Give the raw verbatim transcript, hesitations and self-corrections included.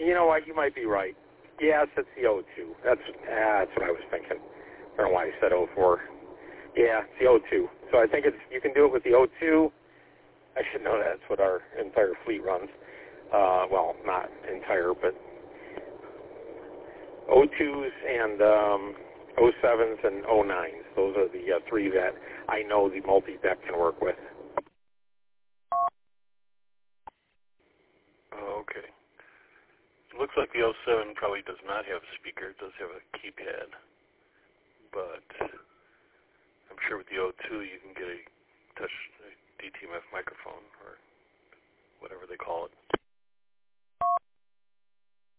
You know what? You might be right. Yes, it's the O two. That's ah, that's what I was thinking. I don't know why I said O four. Yeah, it's the O two. So I think it's you can do it with the O two. I should know that's what our entire fleet runs. Uh, well, not entire, but O twos and um, O sevens and O nines. Those are the uh, three that I know the multi-deck can work with. Oh, okay. It looks like the O seven probably does not have a speaker. It does have a keypad. But I'm sure with the O two you can get a touch D T M F microphone or